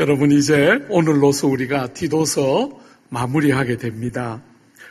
여러분, 이제 오늘로서 우리가 디도서 마무리하게 됩니다.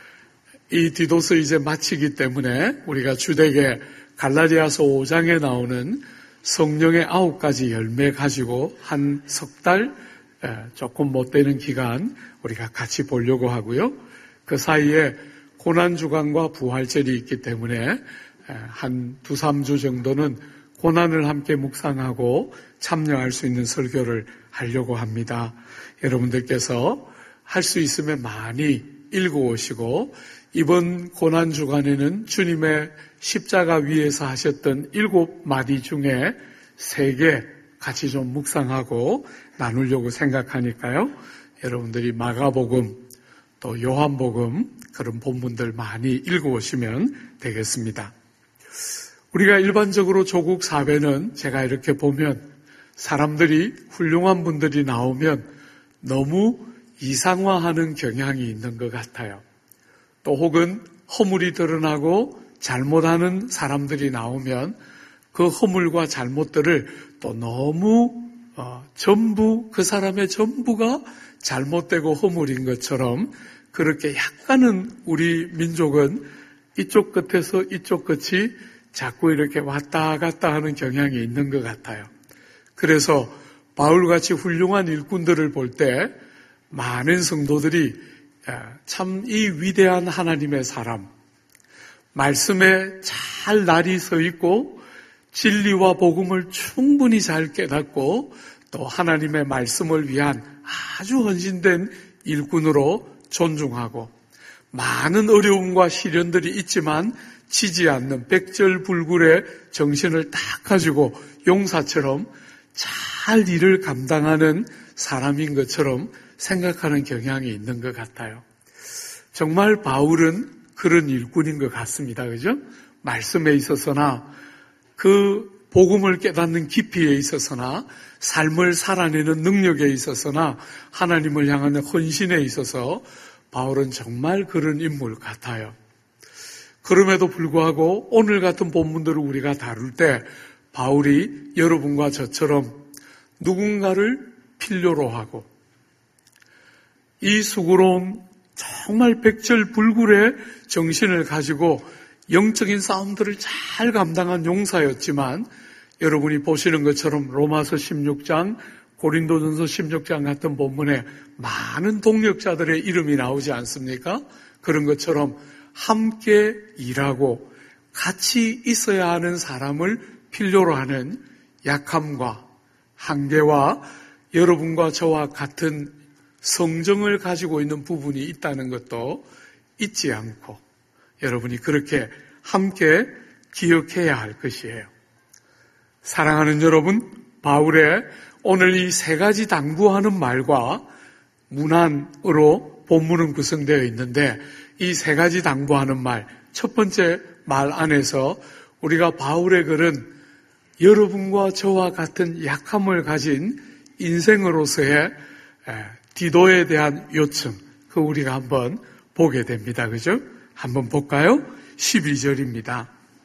이 디도서 이제 마치기 때문에 우리가 주되게 갈라디아서 5장에 나오는 성령의 9가지 열매 가지고 한 석 달 조금 못 되는 기간 우리가 같이 보려고 하고요. 그 사이에 고난주간과 부활절이 있기 때문에 한 2-3주 정도는 고난을 함께 묵상하고 참여할 수 있는 설교를 하려고 합니다. 여러분들께서 할 수 있으면 많이 읽어오시고 이번 고난주간에는 주님의 십자가 위에서 하셨던 7마디 중에 3개 같이 좀 묵상하고 나누려고 생각하니까요. 여러분들이 마가복음 또 요한복음 그런 본문들 많이 읽어오시면 되겠습니다. 우리가 일반적으로 조국 사회는 제가 이렇게 보면 사람들이 훌륭한 분들이 나오면 너무 이상화하는 경향이 있는 것 같아요. 또 혹은 허물이 드러나고 잘못하는 사람들이 나오면 그 허물과 잘못들을 또 너무 전부 그 사람의 전부가 잘못되고 허물인 것처럼 그렇게 약간은 우리 민족은 이쪽 끝에서 이쪽 끝이 자꾸 이렇게 왔다 갔다 하는 경향이 있는 것 같아요. 그래서 바울같이 훌륭한 일꾼들을 볼 때 많은 성도들이 참 이 위대한 하나님의 사람, 말씀에 잘 날이 서 있고 진리와 복음을 충분히 잘 깨닫고 또 하나님의 말씀을 위한 아주 헌신된 일꾼으로 존중하고 많은 어려움과 시련들이 있지만 지지 않는 백절불굴의 정신을 딱 가지고 용사처럼 잘 일을 감당하는 사람인 것처럼 생각하는 경향이 있는 것 같아요. 정말 바울은 그런 일꾼인 것 같습니다. 그죠? 말씀에 있어서나 그 복음을 깨닫는 깊이에 있어서나 삶을 살아내는 능력에 있어서나 하나님을 향하는 헌신에 있어서 바울은 정말 그런 인물 같아요. 그럼에도 불구하고 오늘 같은 본문들을 우리가 다룰 때 바울이 여러분과 저처럼 누군가를 필요로 하고 이 수고로운 정말 백절불굴의 정신을 가지고 영적인 싸움들을 잘 감당한 용사였지만 여러분이 보시는 것처럼 로마서 16장, 고린도전서 16장 같은 본문에 많은 동력자들의 이름이 나오지 않습니까? 그런 것처럼 함께 일하고 같이 있어야 하는 사람을 필요로 하는 약함과 한계와 여러분과 저와 같은 성정을 가지고 있는 부분이 있다는 것도 잊지 않고 여러분이 그렇게 함께 기억해야 할 것이에요. 사랑하는 여러분, 바울의 오늘 이 3가지 당부하는 말과 문안으로 본문은 구성되어 있는데 이 3가지 당부하는 말, 첫 번째 말 안에서 우리가 바울의 글은 여러분과 저와 같은 약함을 가진 인생으로서의 디도에 대한 요청, 그 우리가 한번 보게 됩니다. 그죠? 한번 볼까요? 12절입니다.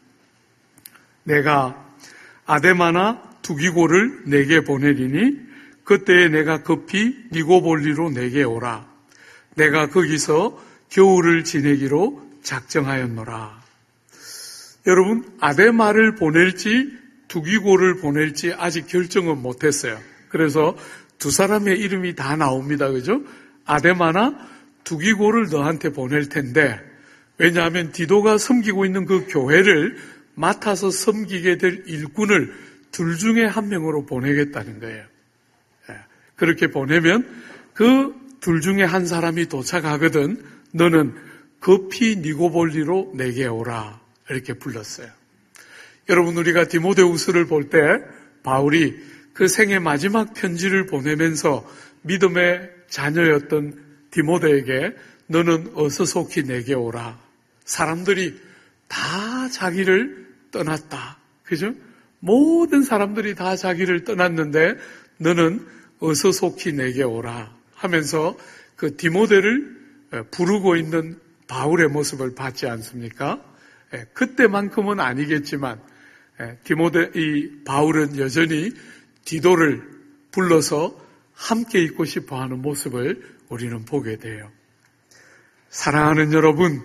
내가 아데마나 두기고를 내게 보내리니 그때에 내가 급히 니고볼리로 내게 오라. 내가 거기서 겨울을 지내기로 작정하였노라. 여러분, 아데마를 보낼지 두기고를 보낼지 아직 결정은 못했어요. 그래서 두 사람의 이름이 다 나옵니다. 그죠? 아데마나 두기고를 너한테 보낼 텐데 왜냐하면 디도가 섬기고 있는 그 교회를 맡아서 섬기게 될 일꾼을 둘 중에 한 명으로 보내겠다는 거예요. 그렇게 보내면 그 둘 중에 한 사람이 도착하거든 너는 급히 니고볼리로 내게 오라 이렇게 불렀어요. 여러분, 우리가 디모데후서를 볼 때 바울이 그 생애 마지막 편지를 보내면서 믿음의 자녀였던 디모데에게 너는 어서 속히 내게 오라. 사람들이 다 자기를 떠났다. 그죠? 모든 사람들이 다 자기를 떠났는데 너는 어서 속히 내게 오라 하면서 그 디모데를 부르고 있는 바울의 모습을 봤지 않습니까? 그때만큼은 아니겠지만 이 바울은 여전히 디도를 불러서 함께 있고 싶어하는 모습을 우리는 보게 돼요. 사랑하는 여러분,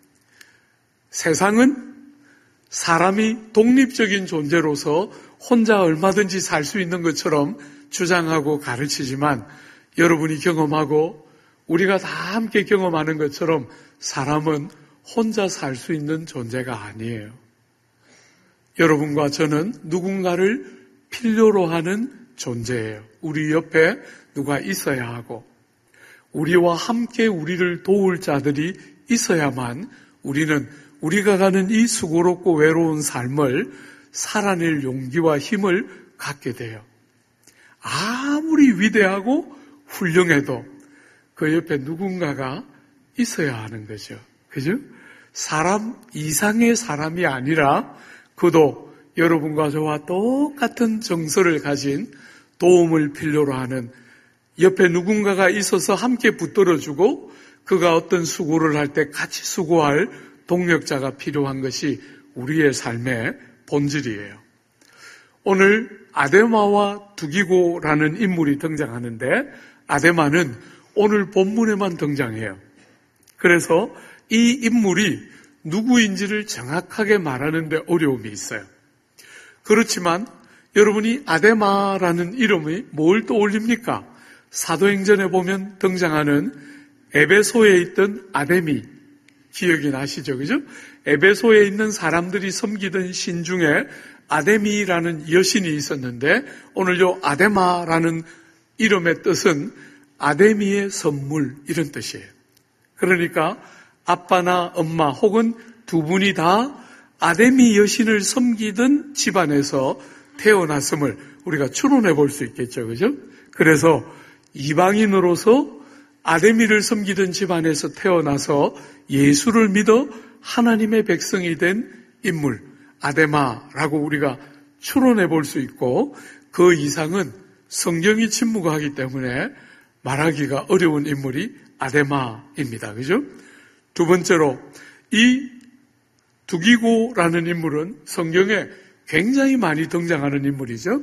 세상은 사람이 독립적인 존재로서 혼자 얼마든지 살 수 있는 것처럼 주장하고 가르치지만 여러분이 경험하고 우리가 다 함께 경험하는 것처럼 사람은 혼자 살 수 있는 존재가 아니에요. 여러분과 저는 누군가를 필요로 하는 존재예요. 우리 옆에 누가 있어야 하고 우리와 함께 우리를 도울 자들이 있어야만 우리는 우리가 가는 이 수고롭고 외로운 삶을 살아낼 용기와 힘을 갖게 돼요. 아무리 위대하고 훌륭해도 그 옆에 누군가가 있어야 하는 거죠. 그죠? 사람 이상의 사람이 아니라 그도 여러분과 저와 똑같은 정서를 가진 도움을 필요로 하는 옆에 누군가가 있어서 함께 붙들어주고 그가 어떤 수고를 할 때 같이 수고할 동력자가 필요한 것이 우리의 삶의 본질이에요. 오늘 아데마와 두기고라는 인물이 등장하는데 아데마는 오늘 본문에만 등장해요. 그래서 이 인물이 누구인지를 정확하게 말하는 데 어려움이 있어요. 그렇지만 여러분이 아데마라는 이름이 뭘 떠올립니까? 사도행전에 보면 등장하는 에베소에 있던 아데미 기억이 나시죠? 그죠? 에베소에 있는 사람들이 섬기던 신 중에 아데미라는 여신이 있었는데 오늘 요 아데마라는 이름의 뜻은 아데미의 선물 이런 뜻이에요. 그러니까 아빠나 엄마 혹은 두 분이 다 아데미 여신을 섬기던 집안에서 태어났음을 우리가 추론해 볼 수 있겠죠. 그죠? 그래서 이방인으로서 아데미를 섬기던 집안에서 태어나서 예수를 믿어 하나님의 백성이 된 인물 아데마라고 우리가 추론해 볼 수 있고 그 이상은 성경이 침묵하기 때문에 말하기가 어려운 인물이 아데마입니다. 그죠? 두 번째로 이 두기고라는 인물은 성경에 굉장히 많이 등장하는 인물이죠.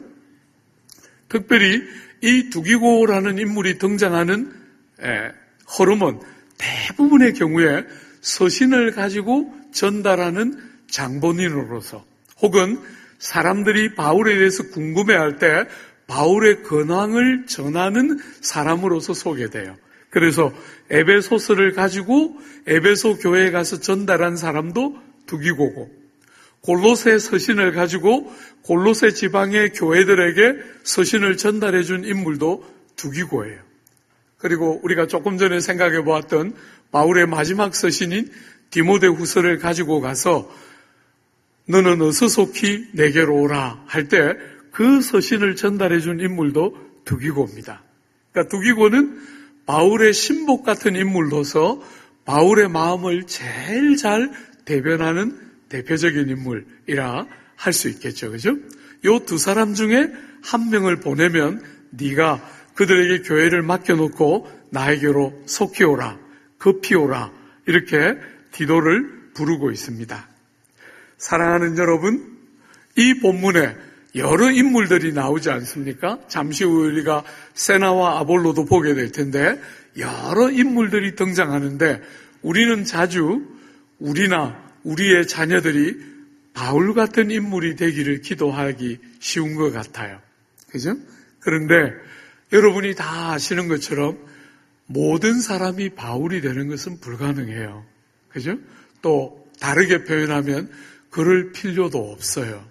특별히 이 두기고라는 인물이 등장하는 흐름은 대부분의 경우에 서신을 가지고 전달하는 장본인으로서 혹은 사람들이 바울에 대해서 궁금해할 때 바울의 근황을 전하는 사람으로서 소개돼요. 그래서 에베소서를 가지고 에베소 교회에 가서 전달한 사람도 두기고고 골로새 서신을 가지고 골로새 지방의 교회들에게 서신을 전달해 준 인물도 두기고예요. 그리고 우리가 조금 전에 생각해 보았던 바울의 마지막 서신인 디모데후서를 가지고 가서 너는 어서 속히 내게로 오라 할 때 그 서신을 전달해 준 인물도 두기고입니다. 그러니까 두기고는 바울의 신복 같은 인물로서 바울의 마음을 제일 잘 대변하는 대표적인 인물이라 할 수 있겠죠. 그죠? 요 두 사람 중에 한 명을 보내면 네가 그들에게 교회를 맡겨놓고 나에게로 속히 오라, 급히 오라 이렇게 디도를 부르고 있습니다. 사랑하는 여러분, 이 본문에 여러 인물들이 나오지 않습니까? 잠시 후 우리가 세나와 아볼로도 보게 될 텐데 여러 인물들이 등장하는데 우리는 자주 우리나 우리의 자녀들이 바울 같은 인물이 되기를 기도하기 쉬운 것 같아요. 그죠? 그런데 여러분이 다 아시는 것처럼 모든 사람이 바울이 되는 것은 불가능해요. 그죠? 또 다르게 표현하면 그럴 필요도 없어요.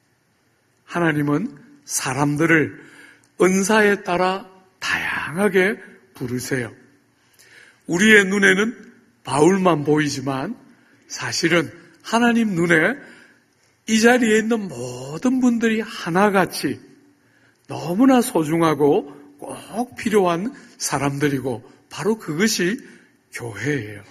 하나님은 사람들을 은사에 따라 다양하게 부르세요. 우리의 눈에는 바울만 보이지만 사실은 하나님 눈에 이 자리에 있는 모든 분들이 하나같이 너무나 소중하고 꼭 필요한 사람들이고 바로 그것이 교회예요.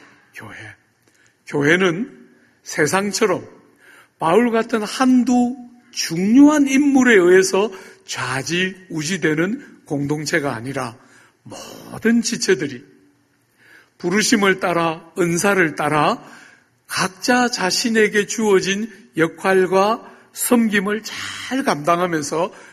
교회는 세상처럼 바울 같은 한두 중요한 인물에 의해서 좌지우지되는 공동체가 아니라 모든 지체들이 부르심을 따라 은사를 따라 각자 자신에게 주어진 역할과 섬김을 잘 감당하면서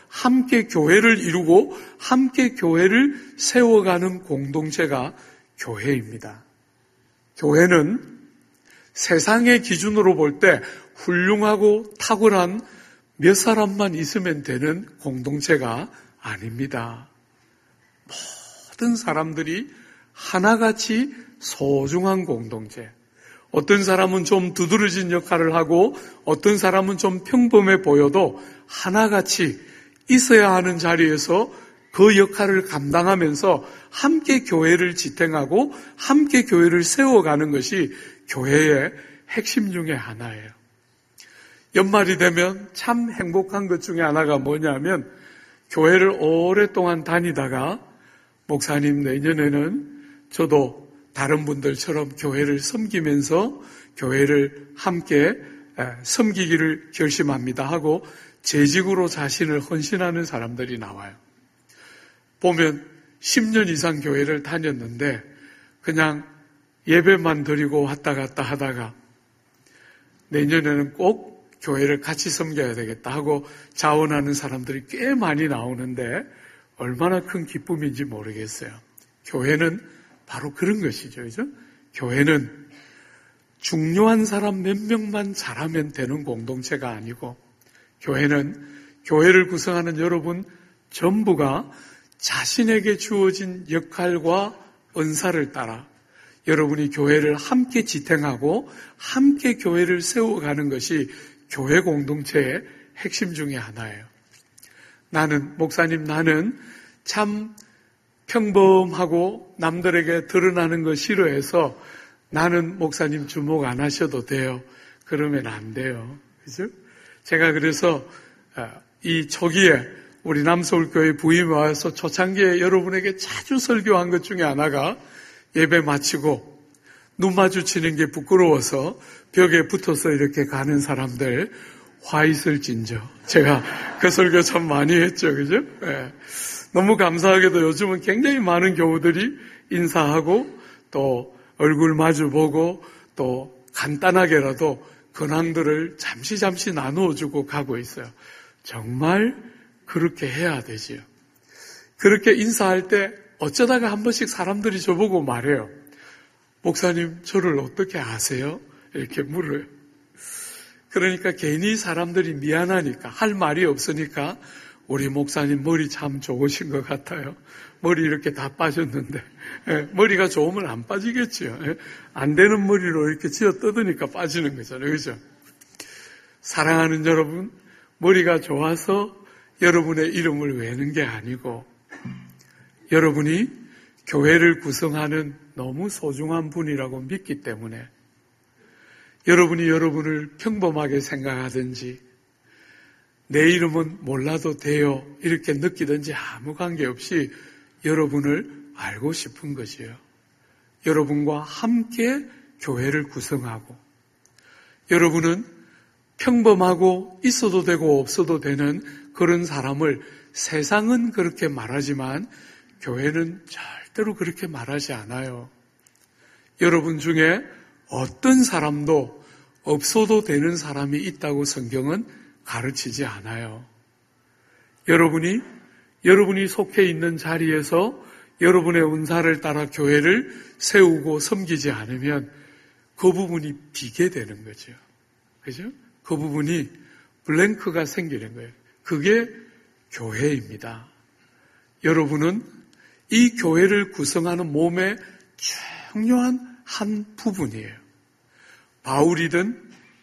함께 교회를 이루고 함께 교회를 세워가는 공동체가 교회입니다. 교회는 세상의 기준으로 볼 때 훌륭하고 탁월한 몇 사람만 있으면 되는 공동체가 아닙니다. 모든 사람들이 하나같이 소중한 공동체. 어떤 사람은 좀 두드러진 역할을 하고 어떤 사람은 좀 평범해 보여도 하나같이 있어야 하는 자리에서 그 역할을 감당하면서 함께 교회를 지탱하고 함께 교회를 세워가는 것이 교회의 핵심 중에 하나예요. 연말이 되면 참 행복한 것 중에 하나가 뭐냐면 교회를 오랫동안 다니다가 목사님 내년에는 저도 다른 분들처럼 교회를 섬기면서 교회를 함께 섬기기를 결심합니다 하고 재직으로 자신을 헌신하는 사람들이 나와요. 보면 10년 이상 교회를 다녔는데 그냥 예배만 드리고 왔다 갔다 하다가 내년에는 꼭 교회를 같이 섬겨야 되겠다 하고 자원하는 사람들이 꽤 많이 나오는데 얼마나 큰 기쁨인지 모르겠어요. 교회는 바로 그런 것이죠. 그죠? 교회는 중요한 사람 몇 명만 잘하면 되는 공동체가 아니고 교회는 교회를 구성하는 여러분 전부가 자신에게 주어진 역할과 은사를 따라 여러분이 교회를 함께 지탱하고 함께 교회를 세워가는 것이 교회 공동체의 핵심 중에 하나예요. 나는 참 평범하고 남들에게 드러나는 거 싫어해서 나는 목사님 주목 안 하셔도 돼요. 그러면 안 돼요. 그죠? 제가 그래서 이 초기에 우리 남서울교회 부임에 와서 초창기에 여러분에게 자주 설교한 것 중에 하나가 예배 마치고 눈 마주치는 게 부끄러워서 벽에 붙어서 이렇게 가는 사람들 화 있을진저. 제가 그 설교 참 많이 했죠. 그죠? 네. 너무 감사하게도 요즘은 굉장히 많은 교우들이 인사하고 또 얼굴 마주보고 또 간단하게라도 근황들을 잠시 나누어주고 가고 있어요. 정말 그렇게 해야 되지요. 그렇게 인사할 때 어쩌다가 한 번씩 사람들이 저보고 말해요. 목사님, 저를 어떻게 아세요? 이렇게 물어요. 그러니까 괜히 사람들이 미안하니까 할 말이 없으니까 우리 목사님 머리 참 좋으신 것 같아요. 머리 이렇게 다 빠졌는데 머리가 좋으면 안 빠지겠죠. 안 되는 머리로 이렇게 쥐어 뜯으니까 빠지는 거잖아요. 그죠? 사랑하는 여러분, 머리가 좋아서 여러분의 이름을 외는 게 아니고 여러분이 교회를 구성하는 너무 소중한 분이라고 믿기 때문에 여러분이 여러분을 평범하게 생각하든지 내 이름은 몰라도 돼요 이렇게 느끼든지 아무 관계없이 여러분을 알고 싶은 것이에요. 여러분과 함께 교회를 구성하고 여러분은 평범하고 있어도 되고 없어도 되는 그런 사람을 세상은 그렇게 말하지만 교회는 절대로 그렇게 말하지 않아요. 여러분 중에 어떤 사람도 없어도 되는 사람이 있다고 성경은 가르치지 않아요. 여러분이 속해 있는 자리에서 여러분의 은사를 따라 교회를 세우고 섬기지 않으면 그 부분이 비게 되는 거죠. 그죠? 그 부분이 블랭크가 생기는 거예요. 그게 교회입니다. 여러분은 이 교회를 구성하는 몸의 중요한 한 부분이에요. 바울이든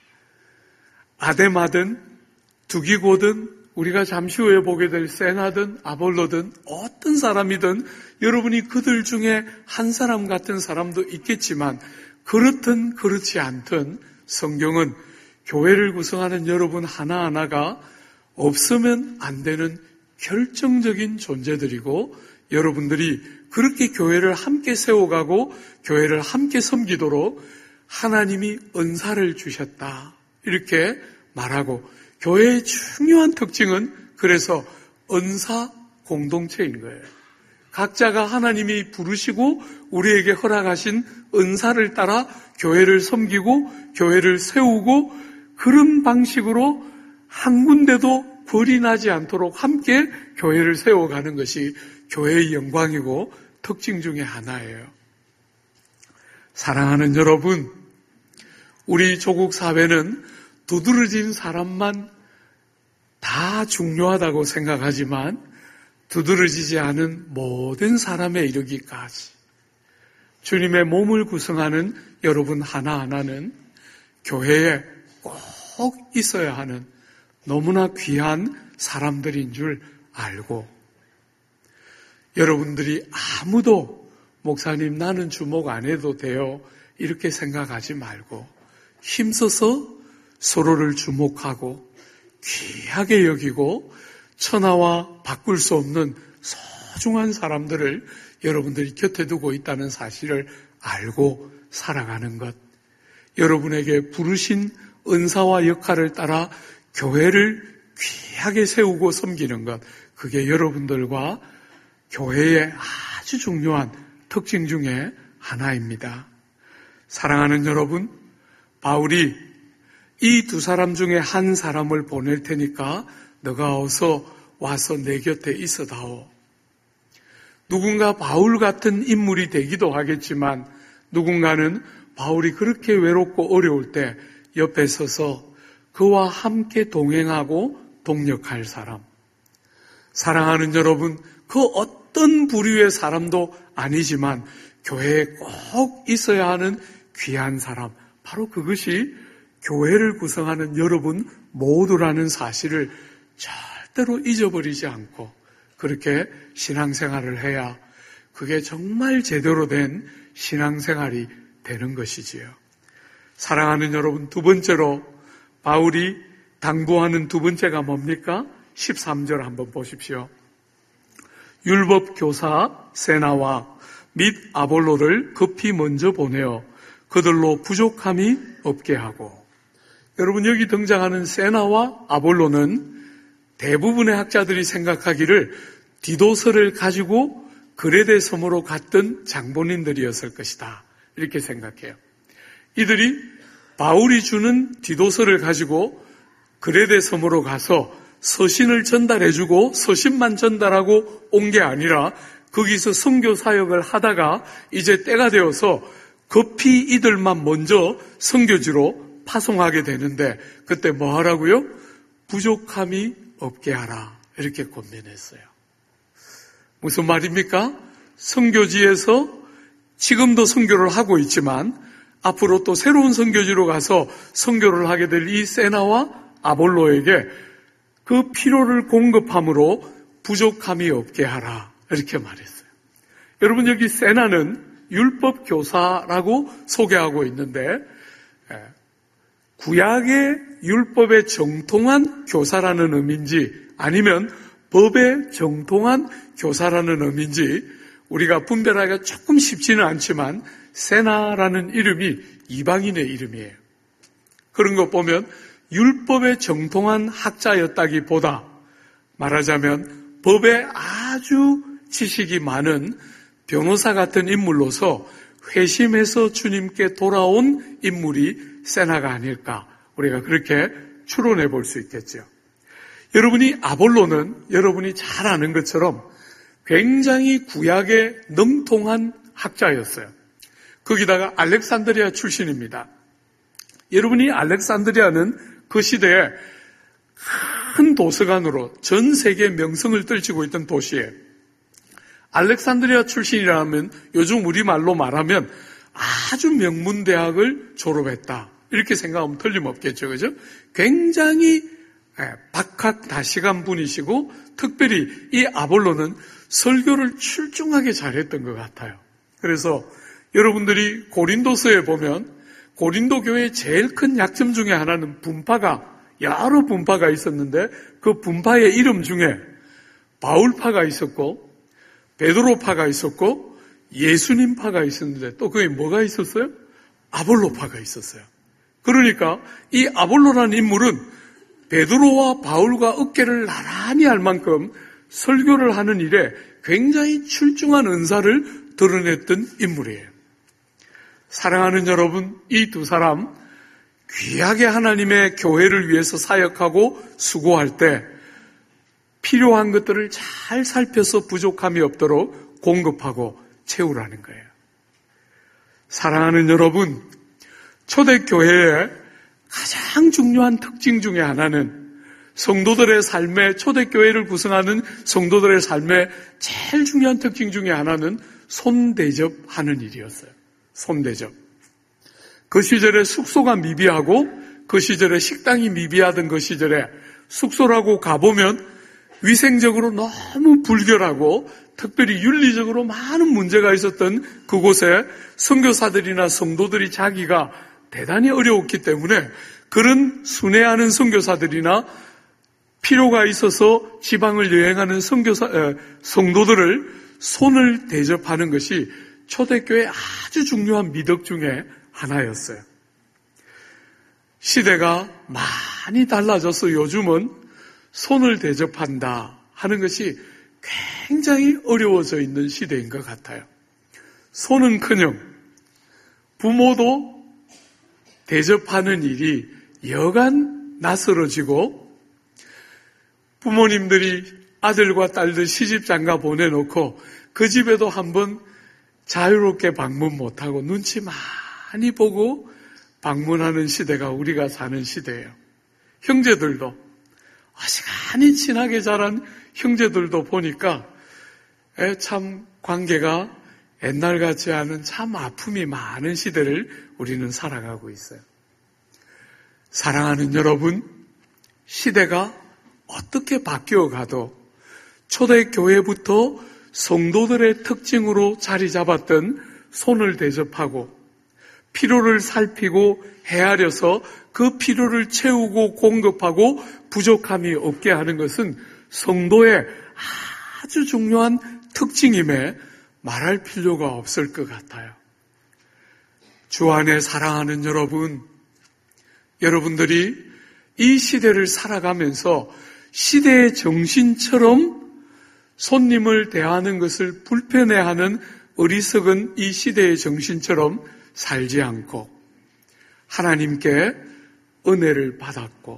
아데마든 두기고든 우리가 잠시 후에 보게 될 세나든 아볼로든 어떤 사람이든 여러분이 그들 중에 한 사람 같은 사람도 있겠지만 그렇든 그렇지 않든 성경은 교회를 구성하는 여러분 하나하나가 없으면 안 되는 결정적인 존재들이고 여러분들이 그렇게 교회를 함께 세워가고 교회를 함께 섬기도록 하나님이 은사를 주셨다 이렇게 말하고 교회의 중요한 특징은 그래서 은사 공동체인 거예요. 각자가 하나님이 부르시고 우리에게 허락하신 은사를 따라 교회를 섬기고 교회를 세우고 그런 방식으로 한 군데도 불이 나지 않도록 함께 교회를 세워가는 것이 교회의 영광이고 특징 중에 하나예요. 사랑하는 여러분, 우리 조국 사회는 두드러진 사람만 다 중요하다고 생각하지만 두드러지지 않은 모든 사람에 이르기까지 주님의 몸을 구성하는 여러분 하나하나는 교회에 꼭 있어야 하는 너무나 귀한 사람들인 줄 알고, 여러분들이 아무도 목사님 나는 주목 안 해도 돼요 이렇게 생각하지 말고 힘써서 서로를 주목하고 귀하게 여기고 천하와 바꿀 수 없는 소중한 사람들을 여러분들이 곁에 두고 있다는 사실을 알고 살아가는 것, 여러분에게 부르신 은사와 역할을 따라 교회를 귀하게 세우고 섬기는 것, 그게 여러분들과 교회의 아주 중요한 특징 중에 하나입니다. 사랑하는 여러분, 바울이 이 두 사람 중에 한 사람을 보낼 테니까 너가 어서 와서 내 곁에 있어다오. 누군가 바울 같은 인물이 되기도 하겠지만 누군가는 바울이 그렇게 외롭고 어려울 때 옆에 서서 그와 함께 동행하고 동력할 사람. 사랑하는 여러분, 그 어떤 부류의 사람도 아니지만 교회에 꼭 있어야 하는 귀한 사람, 바로 그것이 교회를 구성하는 여러분 모두라는 사실을 절대로 잊어버리지 않고 그렇게 신앙생활을 해야 그게 정말 제대로 된 신앙생활이 되는 것이지요. 사랑하는 여러분, 두 번째로 바울이 당부하는 두 번째가 뭡니까? 13절 한번 보십시오. 율법 교사 세나와 및 아볼로를 급히 먼저 보내어 그들로 부족함이 없게 하고. 여러분, 여기 등장하는 세나와 아볼로는 대부분의 학자들이 생각하기를 디도서를 가지고 그레데 섬으로 갔던 장본인들이었을 것이다, 이렇게 생각해요. 이들이 바울이 주는 디도서를 가지고 그레데 섬으로 가서 서신을 전달해주고 서신만 전달하고 온 게 아니라 거기서 선교 사역을 하다가 이제 때가 되어서 급히 이들만 먼저 선교지로 파송하게 되는데 그때 뭐 하라고요? 부족함이 없게 하라, 이렇게 권면했어요. 무슨 말입니까? 선교지에서 지금도 선교를 하고 있지만 앞으로 또 새로운 선교지로 가서 선교를 하게 될 이 세나와 아볼로에게 그 필요를 공급함으로 부족함이 없게 하라, 이렇게 말했어요. 여러분, 여기 세나는 율법 교사라고 소개하고 있는데 구약의 율법에 정통한 교사라는 의미인지 아니면 법에 정통한 교사라는 의미인지 우리가 분별하기가 조금 쉽지는 않지만 세나라는 이름이 이방인의 이름이에요. 그런 거 보면 율법에 정통한 학자였다기보다 말하자면 법에 아주 지식이 많은 변호사 같은 인물로서 회심해서 주님께 돌아온 인물이 세나가 아닐까, 우리가 그렇게 추론해 볼 수 있겠죠. 여러분이 아볼로는 여러분이 잘 아는 것처럼 굉장히 구약에 능통한 학자였어요. 거기다가 알렉산드리아 출신입니다. 여러분이 알렉산드리아는 그 시대에 큰 도서관으로 전 세계 명성을 떨치고 있던 도시에 알렉산드리아 출신이라면 요즘 우리말로 말하면 아주 명문대학을 졸업했다, 이렇게 생각하면 틀림없겠죠. 그죠? 굉장히 박학다식한 분이시고 특별히 이 아볼로는 설교를 출중하게 잘했던 것 같아요. 그래서 여러분들이 고린도서에 보면 고린도 교회의 제일 큰 약점 중에 하나는 여러 분파가 있었는데 그 분파의 이름 중에 바울파가 있었고 베드로파가 있었고 예수님파가 있었는데 또 거기 뭐가 있었어요? 아볼로파가 있었어요. 그러니까 이 아볼로라는 인물은 베드로와 바울과 어깨를 나란히 할 만큼 설교를 하는 일에 굉장히 출중한 은사를 드러냈던 인물이에요. 사랑하는 여러분, 이 두 사람 귀하게 하나님의 교회를 위해서 사역하고 수고할 때 필요한 것들을 잘 살펴서 부족함이 없도록 공급하고 채우라는 거예요. 사랑하는 여러분, 초대교회의 가장 중요한 특징 중에 하나는 성도들의 삶에, 초대교회를 구성하는 성도들의 삶에 제일 중요한 특징 중에 하나는 손대접하는 일이었어요. 손대접. 그 시절에 숙소가 미비하고 그 시절에 식당이 미비하던 그 시절에 숙소라고 가보면 위생적으로 너무 불결하고 특별히 윤리적으로 많은 문제가 있었던 그곳에 선교사들이나 성도들이 자기가 대단히 어려웠기 때문에 그런 순회하는 선교사들이나 필요가 있어서 지방을 여행하는 성도들을 손을 대접하는 것이 초대교회의 아주 중요한 미덕 중에 하나였어요. 시대가 많이 달라져서 요즘은 손을 대접한다 하는 것이 굉장히 어려워져 있는 시대인 것 같아요. 손은커녕 부모도 대접하는 일이 여간 낯설어지고 부모님들이 아들과 딸들 시집장가 보내놓고 그 집에도 한번 자유롭게 방문 못하고 눈치 많이 보고 방문하는 시대가 우리가 사는 시대예요. 형제들도 어지간히 친하게 자란 형제들도 보니까 참 관계가 옛날 같지 않은 참 아픔이 많은 시대를 우리는 살아가고 있어요. 사랑하는 여러분, 시대가 어떻게 바뀌어가도 초대교회부터 성도들의 특징으로 자리 잡았던 손을 대접하고 필요를 살피고 헤아려서 그 필요를 채우고 공급하고 부족함이 없게 하는 것은 성도의 아주 중요한 특징임에 말할 필요가 없을 것 같아요. 주 안에 사랑하는 여러분, 여러분들이 이 시대를 살아가면서 시대의 정신처럼 손님을 대하는 것을 불편해하는 어리석은 이 시대의 정신처럼 살지 않고 하나님께 은혜를 받았고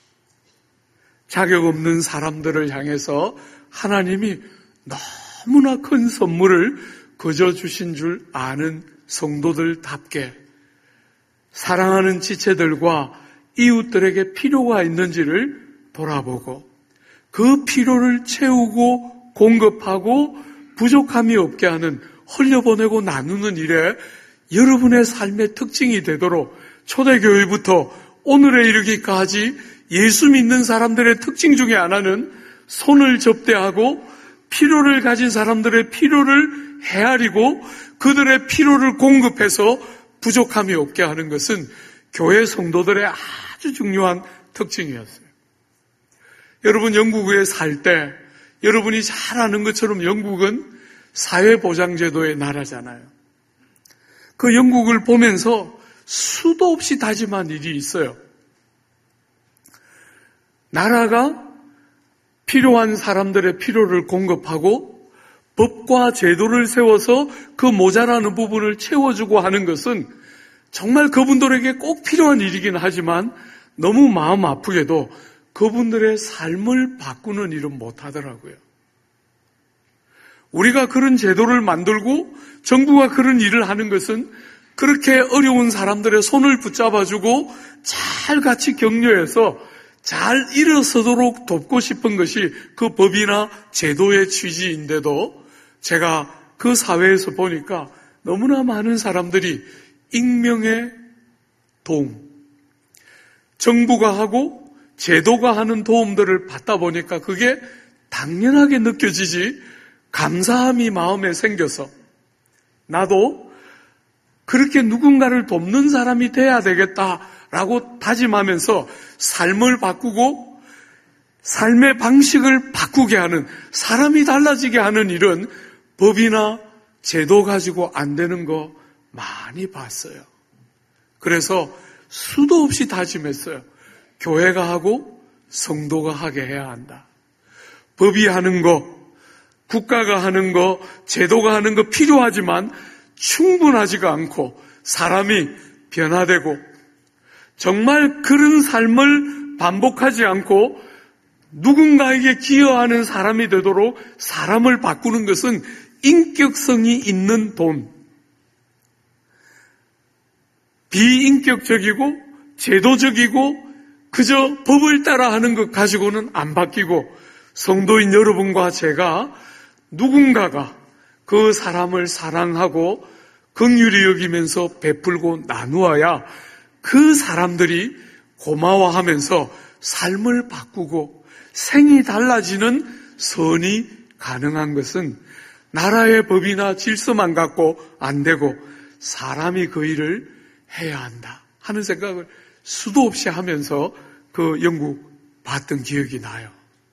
자격 없는 사람들을 향해서 하나님이 너무나 큰 선물을 거저 주신 줄 아는 성도들답게 사랑하는 지체들과 이웃들에게 필요가 있는지를 돌아보고 그 필요를 채우고 공급하고 부족함이 없게 하는 흘려보내고 나누는 일에 여러분의 삶의 특징이 되도록 초대교회부터 오늘에 이르기까지 예수 믿는 사람들의 특징 중에 하나는 손을 접대하고 필요를 가진 사람들의 필요를 헤아리고 그들의 필요를 공급해서 부족함이 없게 하는 것은 교회 성도들의 아주 중요한 특징이었어요. 여러분 영국에 살 때 여러분이 잘 아는 것처럼 영국은 사회보장제도의 나라잖아요. 그 영국을 보면서 수도 없이 다짐한 일이 있어요. 나라가 필요한 사람들의 필요를 공급하고 법과 제도를 세워서 그 모자라는 부분을 채워주고 하는 것은 정말 그분들에게 꼭 필요한 일이긴 하지만 너무 마음 아프게도 그분들의 삶을 바꾸는 일은 못하더라고요. 우리가 그런 제도를 만들고 정부가 그런 일을 하는 것은 그렇게 어려운 사람들의 손을 붙잡아주고 잘 같이 격려해서 잘 일어서도록 돕고 싶은 것이 그 법이나 제도의 취지인데도 제가 그 사회에서 보니까 너무나 많은 사람들이 익명의 도움, 정부가 하고 제도가 하는 도움들을 받다 보니까 그게 당연하게 느껴지지 감사함이 마음에 생겨서 나도 그렇게 누군가를 돕는 사람이 돼야 되겠다라고 다짐하면서 삶을 바꾸고 삶의 방식을 바꾸게 하는, 사람이 달라지게 하는 일은 법이나 제도 가지고 안 되는 거 많이 봤어요. 그래서 수도 없이 다짐했어요. 교회가 하고 성도가 하게 해야 한다. 법이 하는 거, 국가가 하는 거, 제도가 하는 거 필요하지만 충분하지가 않고 사람이 변화되고 정말 그런 삶을 반복하지 않고 누군가에게 기여하는 사람이 되도록 사람을 바꾸는 것은 인격성이 있는 돈. 비인격적이고 제도적이고 그저 법을 따라 하는 것 가지고는 안 바뀌고, 성도인 여러분과 제가 누군가가 그 사람을 사랑하고 긍휼히 여기면서 베풀고 나누어야 그 사람들이 고마워하면서 삶을 바꾸고 생이 달라지는 선이 가능한 것은 나라의 법이나 질서만 갖고 안 되고 사람이 그 일을 해야 한다 하는 생각을 수도 없이 하면서 그 영국 봤던 기억이 나요.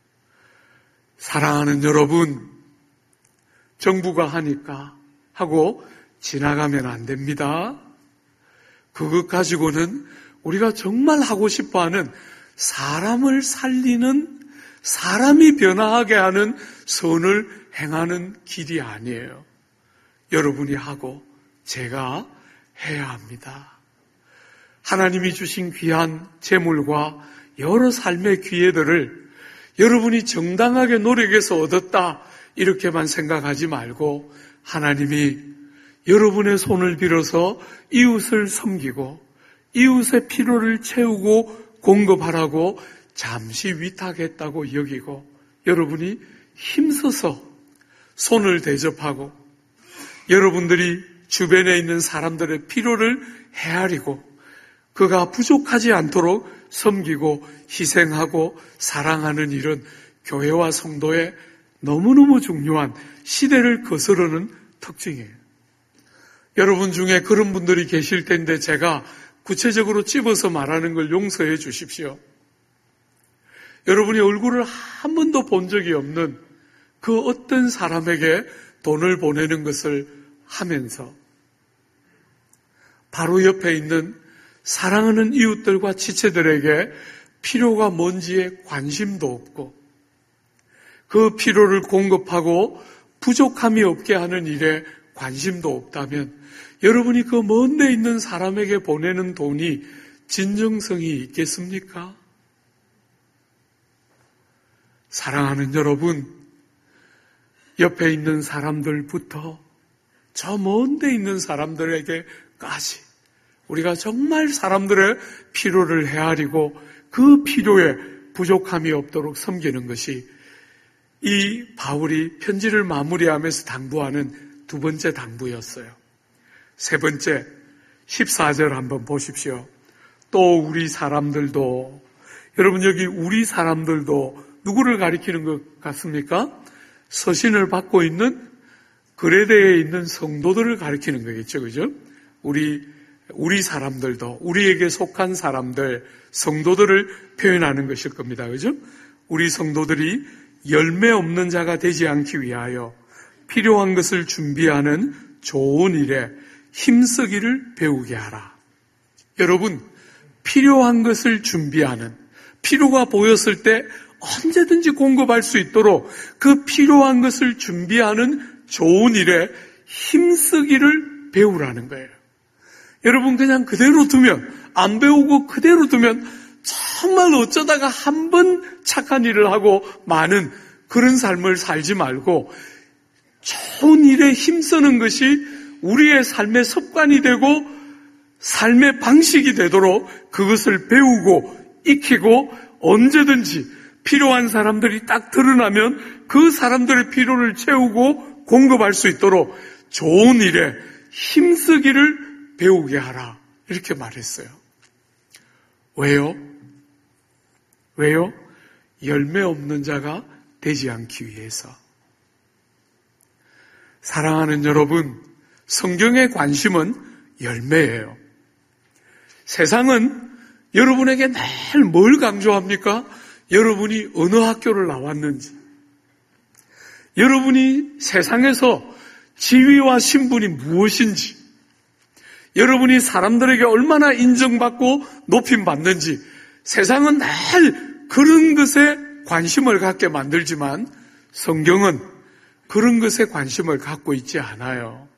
사랑하는 여러분, 정부가 하니까 하고 지나가면 안 됩니다. 그것 가지고는 우리가 정말 하고 싶어하는 사람을 살리는, 사람이 변화하게 하는 선을 행하는 길이 아니에요. 여러분이 하고 제가 해야 합니다. 하나님이 주신 귀한 재물과 여러 삶의 기회들을 여러분이 정당하게 노력해서 얻었다 이렇게만 생각하지 말고, 하나님이 여러분의 손을 빌어서 이웃을 섬기고 이웃의 필요를 채우고 공급하라고 잠시 위탁했다고 여기고, 여러분이 힘써서 손을 대접하고 여러분들이 주변에 있는 사람들의 필요를 헤아리고 그가 부족하지 않도록 섬기고 희생하고 사랑하는 일은 교회와 성도의 너무너무 중요한 시대를 거스르는 특징이에요. 여러분 중에 그런 분들이 계실 텐데 제가 구체적으로 찝어서 말하는 걸 용서해 주십시오. 여러분이 얼굴을 한 번도 본 적이 없는 그 어떤 사람에게 돈을 보내는 것을 하면서 바로 옆에 있는 사랑하는 이웃들과 지체들에게 필요가 뭔지에 관심도 없고 그 필요를 공급하고 부족함이 없게 하는 일에 관심도 없다면 여러분이 그 먼 데 있는 사람에게 보내는 돈이 진정성이 있겠습니까? 사랑하는 여러분, 옆에 있는 사람들부터 저 먼 데 있는 사람들에게까지 우리가 정말 사람들의 필요를 헤아리고 그 필요에 부족함이 없도록 섬기는 것이 이 바울이 편지를 마무리하면서 당부하는 두 번째 당부였어요. 세 번째, 14절 한번 보십시오. 또 우리 사람들도, 여러분 여기 우리 사람들도 누구를 가리키는 것 같습니까? 서신을 받고 있는 그레데에 있는 성도들을 가리키는 거겠죠, 그죠? 우리 사람들도, 우리에게 속한 사람들, 성도들을 표현하는 것일 겁니다, 그죠? 우리 성도들이 열매 없는 자가 되지 않기 위하여 필요한 것을 준비하는 좋은 일에 힘쓰기를 배우게 하라. 여러분, 필요한 것을 준비하는, 필요가 보였을 때 언제든지 공급할 수 있도록 그 필요한 것을 준비하는 좋은 일에 힘쓰기를 배우라는 거예요. 여러분 그냥 그대로 두면, 안 배우고 그대로 두면 정말 어쩌다가 한 번 착한 일을 하고 마는 그런 삶을 살지 말고 좋은 일에 힘쓰는 것이 우리의 삶의 습관이 되고 삶의 방식이 되도록 그것을 배우고 익히고 언제든지 필요한 사람들이 딱 드러나면 그 사람들의 필요를 채우고 공급할 수 있도록 좋은 일에 힘쓰기를 배우게 하라. 이렇게 말했어요. 왜요? 왜요? 열매 없는 자가 되지 않기 위해서. 사랑하는 여러분, 성경의 관심은 열매예요. 세상은 여러분에게 늘 뭘 강조합니까? 여러분이 어느 학교를 나왔는지, 여러분이 세상에서 지위와 신분이 무엇인지, 여러분이 사람들에게 얼마나 인정받고 높임받는지, 세상은 늘 그런 것에 관심을 갖게 만들지만 성경은 그런 것에 관심을 갖고 있지 않아요.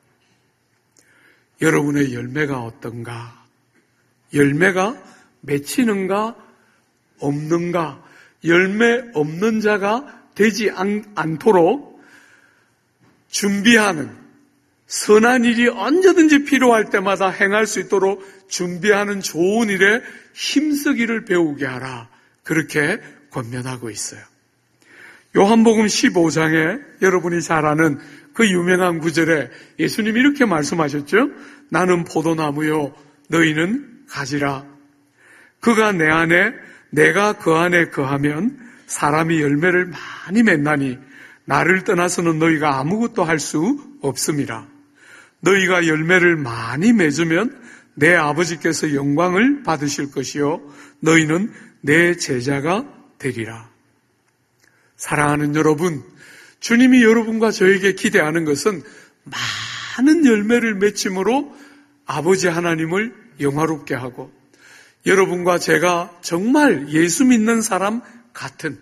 여러분의 열매가 어떤가? 열매가 맺히는가? 없는가? 열매 없는 자가 되지 않도록 준비하는, 선한 일이 언제든지 필요할 때마다 행할 수 있도록 준비하는 좋은 일에 힘쓰기를 배우게 하라. 그렇게 권면하고 있어요. 요한복음 15장에 여러분이 잘 아는 그 유명한 구절에 예수님이 이렇게 말씀하셨죠. 나는 포도나무요 너희는 가지라. 그가 내 안에 내가 그 안에 거하면 사람이 열매를 많이 맺나니 나를 떠나서는 너희가 아무것도 할 수 없음이라. 너희가 열매를 많이 맺으면 내 아버지께서 영광을 받으실 것이요 너희는 내 제자가 되리라. 사랑하는 여러분, 주님이 여러분과 저에게 기대하는 것은 많은 열매를 맺힘으로 아버지 하나님을 영화롭게 하고 여러분과 제가 정말 예수 믿는 사람 같은,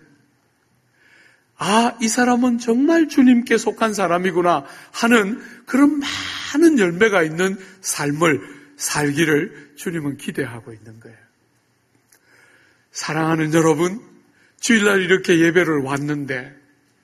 이 사람은 정말 주님께 속한 사람이구나 하는 그런 많은 열매가 있는 삶을 살기를 주님은 기대하고 있는 거예요. 사랑하는 여러분, 주일날 이렇게 예배를 왔는데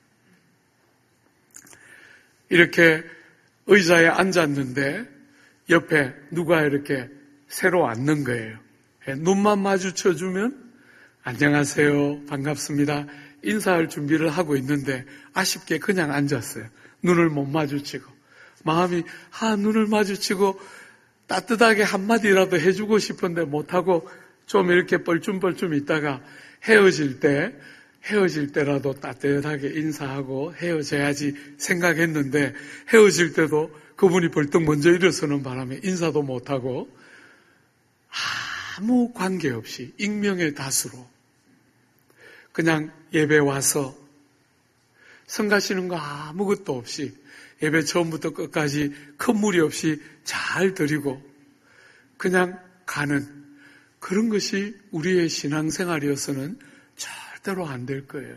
이렇게 의자에 앉았는데 옆에 누가 이렇게 새로 앉는 거예요. 눈만 마주쳐주면 안녕하세요, 반갑습니다, 인사할 준비를 하고 있는데 아쉽게 그냥 앉았어요. 눈을 못 마주치고 마음이 눈을 마주치고 따뜻하게 한마디라도 해주고 싶은데 못하고 좀 이렇게 뻘쭘뻘쭘 있다가 헤어질 때라도 따뜻하게 인사하고 헤어져야지 생각했는데 헤어질 때도 그분이 벌떡 먼저 일어서는 바람에 인사도 못하고 아무 관계없이 익명의 다수로 그냥 예배 와서 성가시는 거 아무것도 없이 예배 처음부터 끝까지 큰 무리 없이 잘 드리고 그냥 가는 그런 것이 우리의 신앙생활이어서는 절대로 안 될 거예요.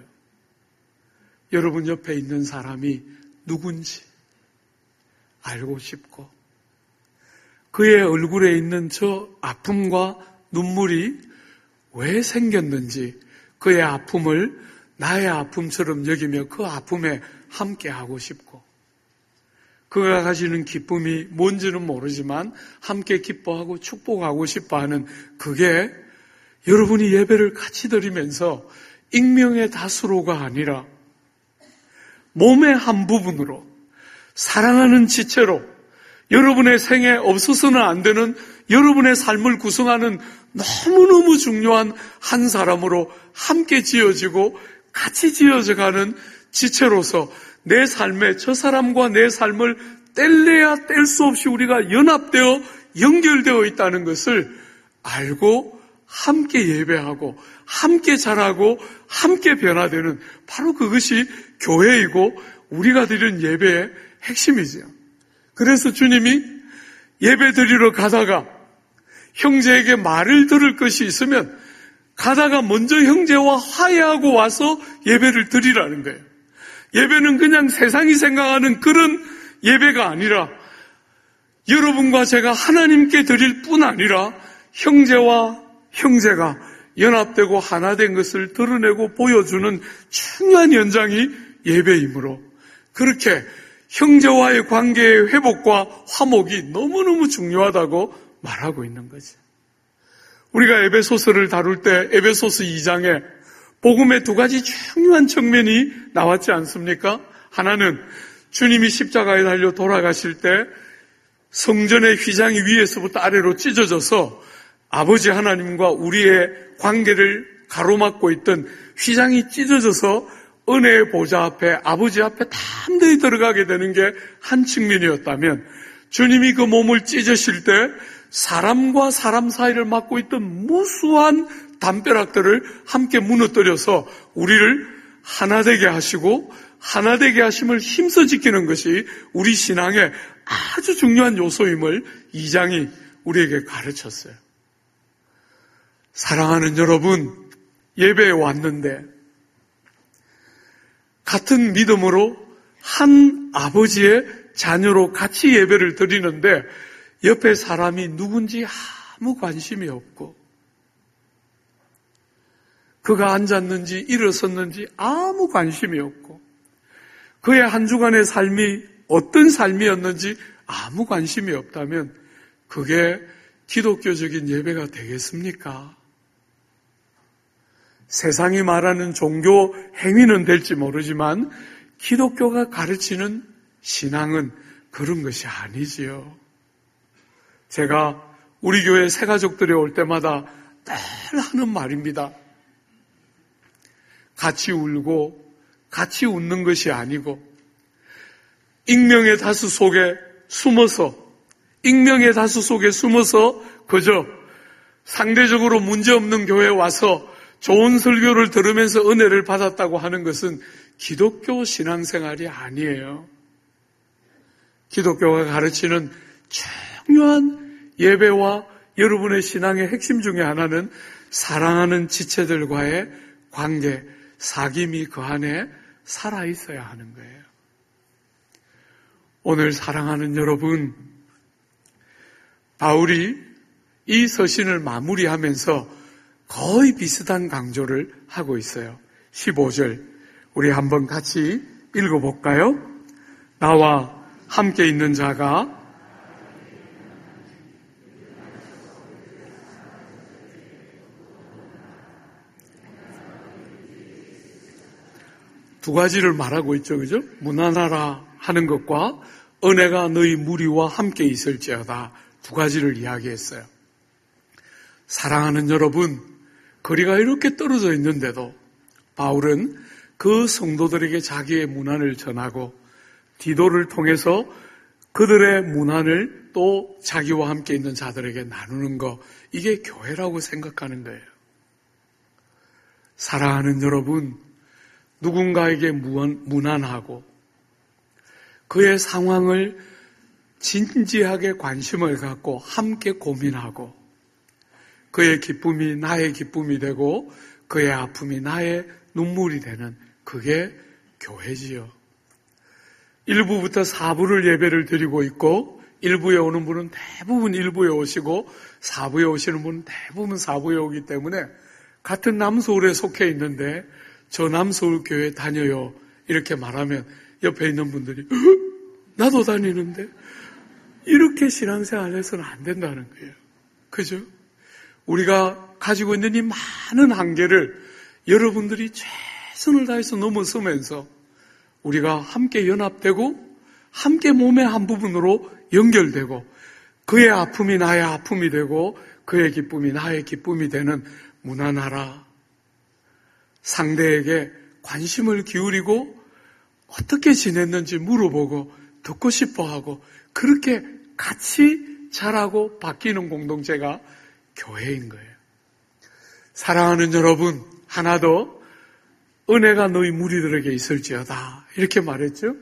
여러분 옆에 있는 사람이 누군지 알고 싶고 그의 얼굴에 있는 저 아픔과 눈물이 왜 생겼는지 그의 아픔을 나의 아픔처럼 여기며 그 아픔에 함께하고 싶고 그가 가지는 기쁨이 뭔지는 모르지만 함께 기뻐하고 축복하고 싶어하는 그게 여러분이 예배를 같이 드리면서 익명의 다수로가 아니라 몸의 한 부분으로 사랑하는 지체로 여러분의 생에 없어서는 안 되는 여러분의 삶을 구성하는 너무너무 중요한 한 사람으로 함께 지어지고 같이 지어져가는 지체로서 내 삶에 저 사람과 내 삶을 뗄래야 뗄 수 없이 우리가 연합되어 연결되어 있다는 것을 알고 함께 예배하고 함께 자라고 함께 변화되는 바로 그것이 교회이고 우리가 드리는 예배의 핵심이죠. 그래서 주님이 예배 드리러 가다가 형제에게 말을 들을 것이 있으면 가다가 먼저 형제와 화해하고 와서 예배를 드리라는 거예요. 예배는 그냥 세상이 생각하는 그런 예배가 아니라 여러분과 제가 하나님께 드릴 뿐 아니라 형제와 형제가 연합되고 하나 된 것을 드러내고 보여주는 중요한 연장이 예배이므로 그렇게 형제와의 관계의 회복과 화목이 너무너무 중요하다고 말하고 있는 거죠. 우리가 에베소서를 다룰 때 에베소서 2장에 복음의 두 가지 중요한 측면이 나왔지 않습니까? 하나는 주님이 십자가에 달려 돌아가실 때 성전의 휘장이 위에서부터 아래로 찢어져서 아버지 하나님과 우리의 관계를 가로막고 있던 휘장이 찢어져서 은혜의 보좌 앞에 아버지 앞에 담대히 들어가게 되는 게 한 측면이었다면 주님이 그 몸을 찢으실 때 사람과 사람 사이를 막고 있던 무수한 담벼락들을 함께 무너뜨려서 우리를 하나 되게 하시고 하나 되게 하심을 힘써 지키는 것이 우리 신앙의 아주 중요한 요소임을 2장이 우리에게 가르쳤어요. 사랑하는 여러분, 예배에 왔는데 같은 믿음으로 한 아버지의 자녀로 같이 예배를 드리는데 옆에 사람이 누군지 아무 관심이 없고 그가 앉았는지 일어섰는지 아무 관심이 없고 그의 한 주간의 삶이 어떤 삶이었는지 아무 관심이 없다면 그게 기독교적인 예배가 되겠습니까? 세상이 말하는 종교 행위는 될지 모르지만 기독교가 가르치는 신앙은 그런 것이 아니지요. 제가 우리 교회 새가족들이 올 때마다 늘 하는 말입니다. 같이 울고 같이 웃는 것이 아니고 익명의 다수 속에 숨어서 그저 상대적으로 문제없는 교회에 와서 좋은 설교를 들으면서 은혜를 받았다고 하는 것은 기독교 신앙생활이 아니에요. 기독교가 가르치는 중요한 예배와 여러분의 신앙의 핵심 중에 하나는 사랑하는 지체들과의 관계, 사귐이 그 안에 살아있어야 하는 거예요. 오늘 사랑하는 여러분, 바울이 이 서신을 마무리하면서 거의 비슷한 강조를 하고 있어요. 15절 우리 한번 같이 읽어볼까요? 나와 함께 있는 자가 두 가지를 말하고 있죠. 그죠? 무난하라 하는 것과 은혜가 너희 무리와 함께 있을지어다 두 가지를 이야기했어요. 사랑하는 여러분, 거리가 이렇게 떨어져 있는데도 바울은 그 성도들에게 자기의 문안을 전하고 디도를 통해서 그들의 문안을 또 자기와 함께 있는 자들에게 나누는 것, 이게 교회라고 생각하는 거예요. 사랑하는 여러분, 누군가에게 문안하고 그의 상황을 진지하게 관심을 갖고 함께 고민하고 그의 기쁨이 나의 기쁨이 되고 그의 아픔이 나의 눈물이 되는 그게 교회지요. 1부부터 4부를 예배를 드리고 있고 1부에 오는 분은 대부분 1부에 오시고 4부에 오시는 분은 대부분 4부에 오기 때문에 같은 남서울에 속해 있는데 저 남서울 교회 다녀요 이렇게 말하면 옆에 있는 분들이 나도 다니는데 이렇게 신앙생활 해서는 안 된다는 거예요. 그죠? 우리가 가지고 있는 이 많은 한계를 여러분들이 최선을 다해서 넘어서면서 우리가 함께 연합되고 함께 몸의 한 부분으로 연결되고 그의 아픔이 나의 아픔이 되고 그의 기쁨이 나의 기쁨이 되는 무난하라. 상대에게 관심을 기울이고 어떻게 지냈는지 물어보고 듣고 싶어하고 그렇게 같이 자라고 바뀌는 공동체가 교회인 거예요. 사랑하는 여러분, 하나 더 은혜가 너희 무리들에게 있을지어다 이렇게 말했죠.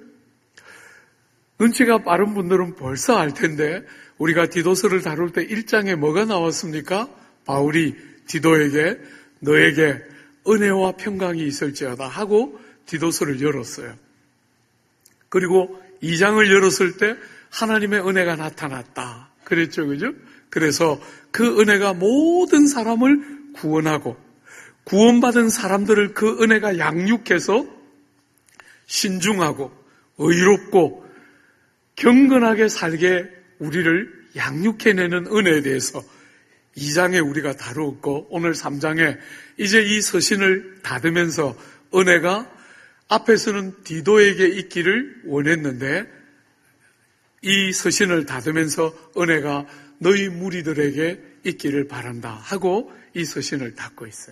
눈치가 빠른 분들은 벌써 알 텐데 우리가 디도서를 다룰 때 1장에 뭐가 나왔습니까? 바울이 디도에게 너에게 은혜와 평강이 있을지어다 하고 디도서를 열었어요. 그리고 2장을 열었을 때 하나님의 은혜가 나타났다 그랬죠. 그죠? 그래서 그 은혜가 모든 사람을 구원하고 구원받은 사람들을 그 은혜가 양육해서 신중하고 의롭고 경건하게 살게 우리를 양육해내는 은혜에 대해서 2장에 우리가 다루었고 오늘 3장에 이제 이 서신을 닫으면서 은혜가 앞에서는 디도에게 있기를 원했는데 이 서신을 닫으면서 은혜가 너희 무리들에게 있기를 바란다 하고 이 서신을 닫고 있어요.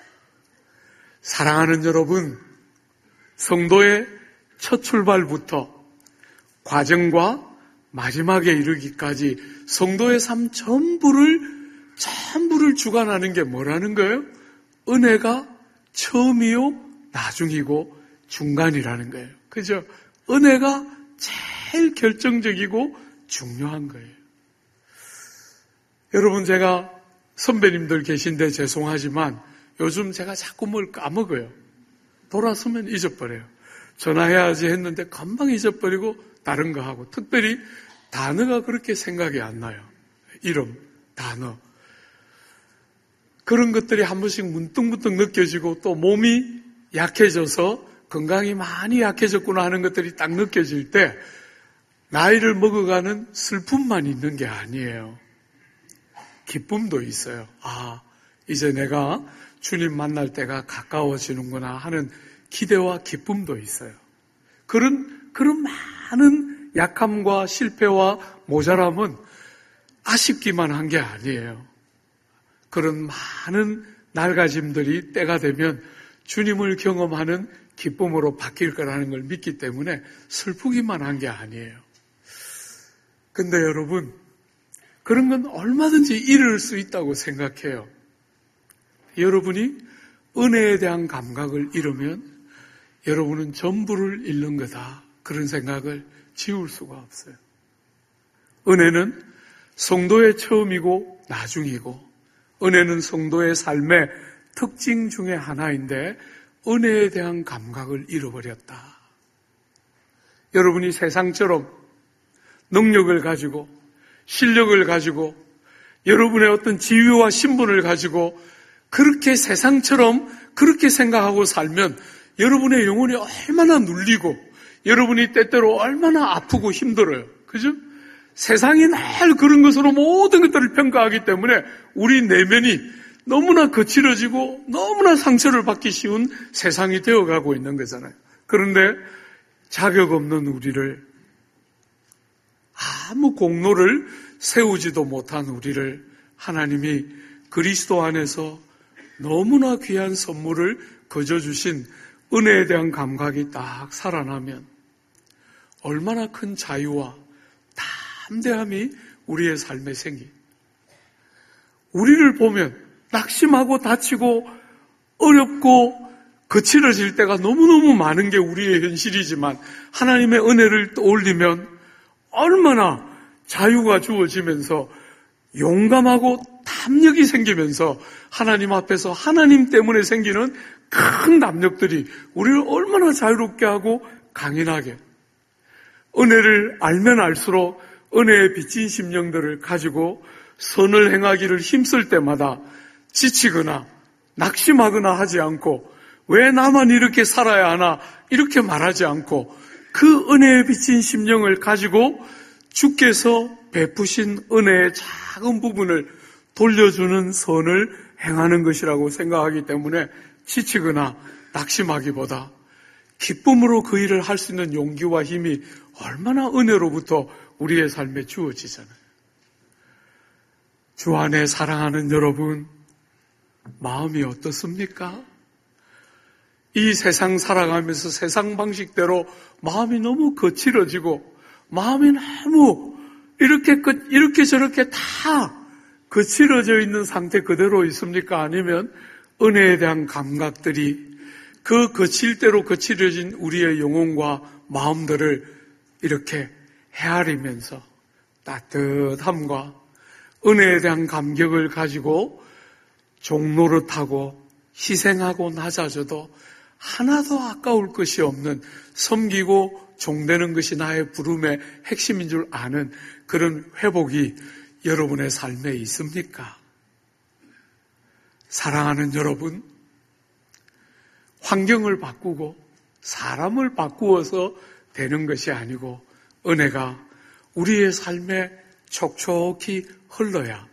사랑하는 여러분, 성도의 첫 출발부터 과정과 마지막에 이르기까지 성도의 삶 전부를 주관하는 게 뭐라는 거예요? 은혜가 처음이요, 나중이고 중간이라는 거예요. 그죠? 은혜가 제일 결정적이고 중요한 거예요. 여러분, 제가 선배님들 계신데 죄송하지만 요즘 제가 자꾸 뭘 까먹어요. 돌아서면 잊어버려요. 전화해야지 했는데 금방 잊어버리고 다른 거 하고, 특별히 단어가 그렇게 생각이 안 나요. 이름, 단어. 그런 것들이 한 번씩 문득문득 느껴지고 또 몸이 약해져서 건강이 많이 약해졌구나 하는 것들이 딱 느껴질 때 나이를 먹어가는 슬픔만 있는 게 아니에요. 기쁨도 있어요. 아, 이제 내가 주님 만날 때가 가까워지는구나 하는 기대와 기쁨도 있어요. 그런 많은 약함과 실패와 모자람은 아쉽기만 한 게 아니에요. 그런 많은 낡아짐들이 때가 되면 주님을 경험하는 기쁨으로 바뀔 거라는 걸 믿기 때문에 슬프기만 한 게 아니에요. 근데 여러분, 그런 건 얼마든지 이룰 수 있다고 생각해요. 여러분이 은혜에 대한 감각을 잃으면 여러분은 전부를 잃는 거다. 그런 생각을 지울 수가 없어요. 은혜는 성도의 처음이고 나중이고 은혜는 성도의 삶의 특징 중에 하나인데 은혜에 대한 감각을 잃어버렸다. 여러분이 세상처럼 능력을 가지고 실력을 가지고 여러분의 어떤 지위와 신분을 가지고 그렇게 세상처럼 그렇게 생각하고 살면 여러분의 영혼이 얼마나 눌리고 여러분이 때때로 얼마나 아프고 힘들어요. 그죠? 세상이 늘 그런 것으로 모든 것들을 평가하기 때문에 우리 내면이 너무나 거칠어지고 너무나 상처를 받기 쉬운 세상이 되어가고 있는 거잖아요. 그런데 자격 없는 우리를 아무 공로를 세우지도 못한 우리를 하나님이 그리스도 안에서 너무나 귀한 선물을 거저 주신 은혜에 대한 감각이 딱 살아나면 얼마나 큰 자유와 담대함이 우리의 삶에 생기. 우리를 보면 낙심하고 다치고 어렵고 거칠어질 때가 너무너무 많은 게 우리의 현실이지만 하나님의 은혜를 떠올리면 얼마나 자유가 주어지면서 용감하고 담력이 생기면서 하나님 앞에서 하나님 때문에 생기는 큰 담력들이 우리를 얼마나 자유롭게 하고 강인하게 은혜를 알면 알수록 은혜에 빚진 심령들을 가지고 선을 행하기를 힘쓸 때마다 지치거나 낙심하거나 하지 않고 왜 나만 이렇게 살아야 하나 이렇게 말하지 않고 그 은혜에 빚진 심령을 가지고 주께서 베푸신 은혜의 작은 부분을 돌려주는 선을 행하는 것이라고 생각하기 때문에 지치거나 낙심하기보다 기쁨으로 그 일을 할 수 있는 용기와 힘이 얼마나 은혜로부터 우리의 삶에 주어지잖아요. 주 안에 사랑하는 여러분, 마음이 어떻습니까? 이 세상 살아가면서 세상 방식대로 마음이 너무 거칠어지고 마음이 너무 이렇게 저렇게 다 거칠어져 있는 상태 그대로 있습니까? 아니면 은혜에 대한 감각들이 그 거칠 대로 거칠어진 우리의 영혼과 마음들을 이렇게 헤아리면서 따뜻함과 은혜에 대한 감격을 가지고 종노릇하고 희생하고 낮아져도 하나도 아까울 것이 없는 섬기고 종되는 것이 나의 부름의 핵심인 줄 아는 그런 회복이 여러분의 삶에 있습니까? 사랑하는 여러분, 환경을 바꾸고 사람을 바꾸어서 되는 것이 아니고 은혜가 우리의 삶에 촉촉히 흘러야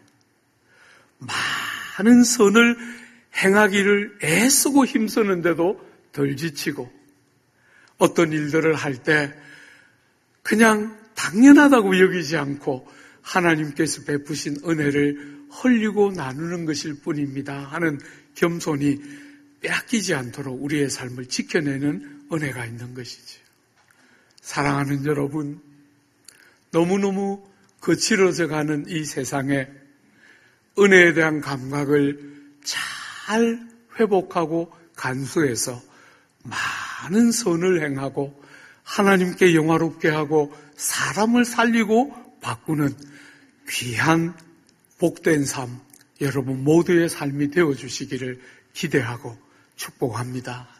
많은 선을 행하기를 애쓰고 힘쓰는데도 덜 지치고 어떤 일들을 할 때 그냥 당연하다고 여기지 않고 하나님께서 베푸신 은혜를 흘리고 나누는 것일 뿐입니다 하는 겸손이 빼앗기지 않도록 우리의 삶을 지켜내는 은혜가 있는 것이죠. 사랑하는 여러분, 너무너무 거칠어져 가는 이 세상에 은혜에 대한 감각을 잘 회복하고 간수해서 많은 선을 행하고 하나님께 영화롭게 하고 사람을 살리고 바꾸는 귀한 복된 삶, 여러분 모두의 삶이 되어주시기를 기대하고 축복합니다.